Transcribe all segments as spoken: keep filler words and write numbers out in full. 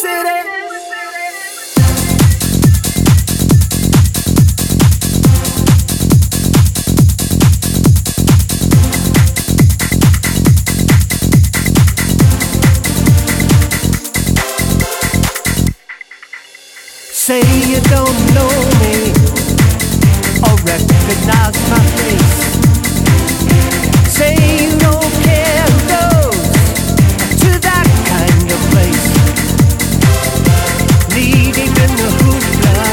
city. Say you don't know me or recognize my face. Say you don't care who goes to that kind of place. Leading in the hoopla,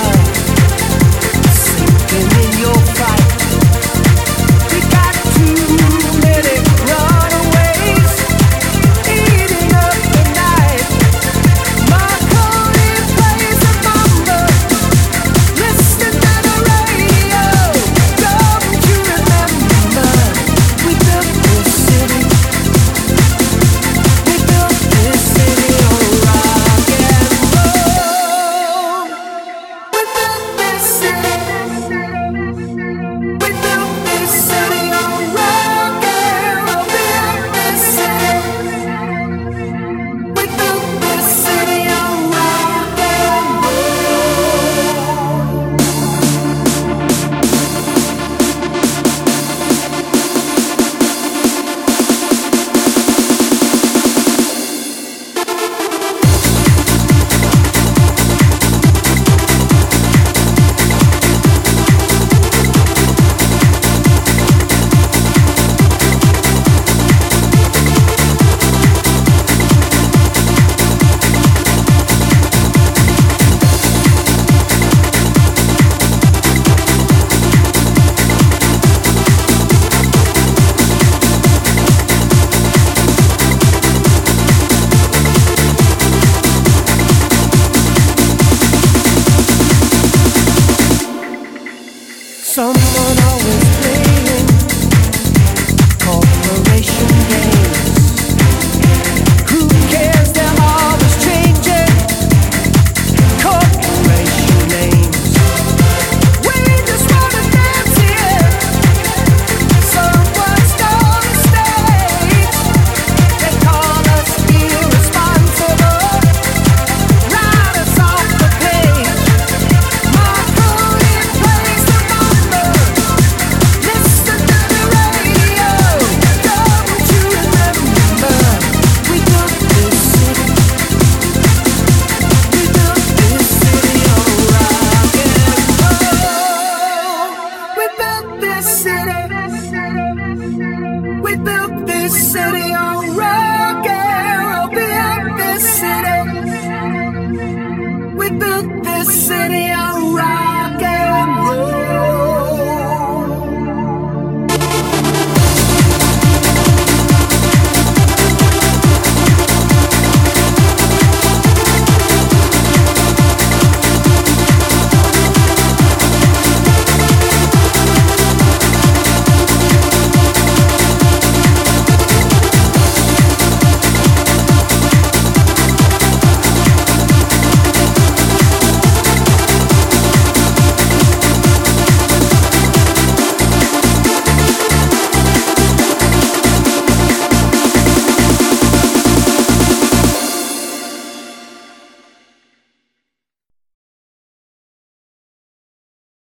sinking in your fight. We got too many runaways eating up the night. Marconi plays a mambo. Listen to the radio. Don't you remember? We built this city. We built this city on rock and roll. We built this city. We built this city on rock and roll. Built this city. We built this city on rock and roll. Someone always playing corporation games. Who cares? They're always changing corporation names. We just wanna dance here. Someone's on the stage. They call us irresponsible. Write us off the page. Marconi plays the mambo. Listen to the radio. Don't you remember? We built this city. We built this city on rock and roll. We built this city. We built this city on rock and roll. Built this city. We built this city on